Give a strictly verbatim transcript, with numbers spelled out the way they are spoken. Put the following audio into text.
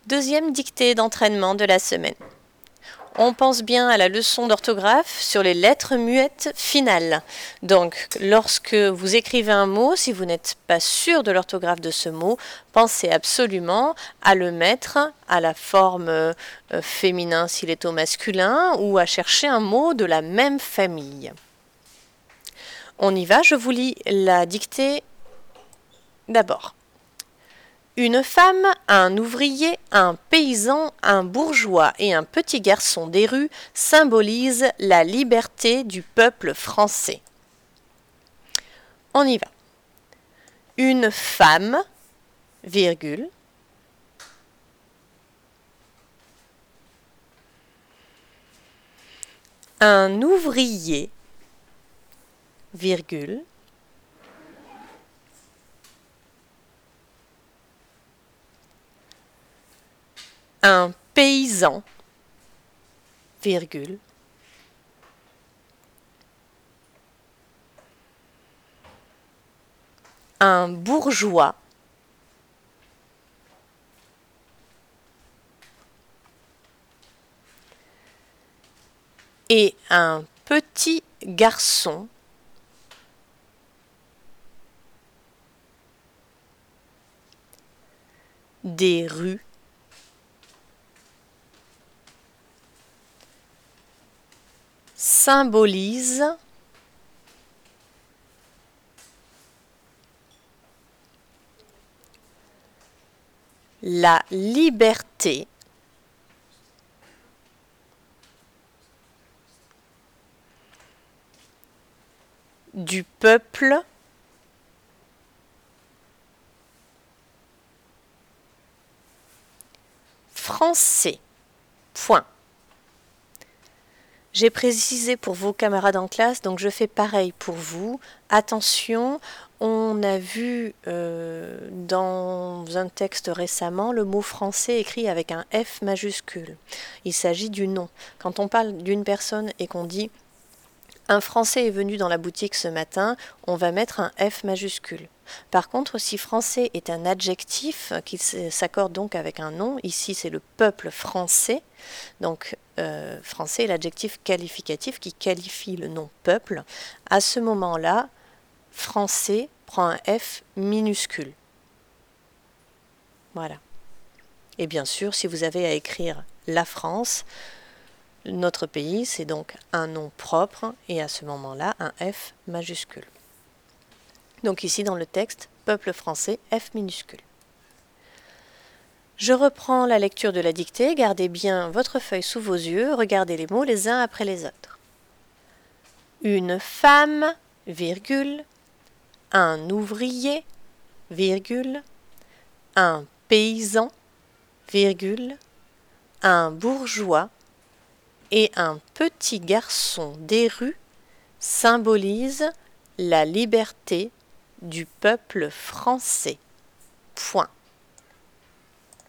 Deuxième dictée d'entraînement de la semaine. On pense bien à la leçon d'orthographe sur les lettres muettes finales. Donc, lorsque vous écrivez un mot, si vous n'êtes pas sûr de l'orthographe de ce mot, pensez absolument à le mettre à la forme euh, féminin s'il est au masculin ou à chercher un mot de la même famille. On y va, je vous lis la dictée d'abord. Une femme, un ouvrier, un paysan, un bourgeois et un petit garçon des rues symbolisent la liberté du peuple français. On y va. Une femme, virgule, un ouvrier, virgule, un paysan, virgule, un bourgeois, et un petit garçon, des rues, symbolise la liberté du peuple français. Point. J'ai précisé pour vos camarades en classe, donc je fais pareil pour vous. Attention, on a vu euh, dans un texte récemment le mot français écrit avec un F majuscule. Il s'agit du nom. Quand on parle d'une personne et qu'on dit un Français est venu dans la boutique ce matin, on va mettre un F majuscule. Par contre, si français est un adjectif qui s'accorde donc avec un nom, ici c'est le peuple français, donc euh, français est l'adjectif qualificatif qui qualifie le nom peuple, à ce moment-là, français prend un F minuscule. Voilà. Et bien sûr, si vous avez à écrire la France, notre pays, c'est donc un nom propre et à ce moment-là, un F majuscule. Donc ici dans le texte, peuple français, F minuscule. Je reprends la lecture de la dictée, gardez bien votre feuille sous vos yeux, regardez les mots les uns après les autres. Une femme, virgule, un ouvrier, virgule, un paysan, virgule, un bourgeois, et un petit garçon des rues symbolise la liberté du peuple français. Point.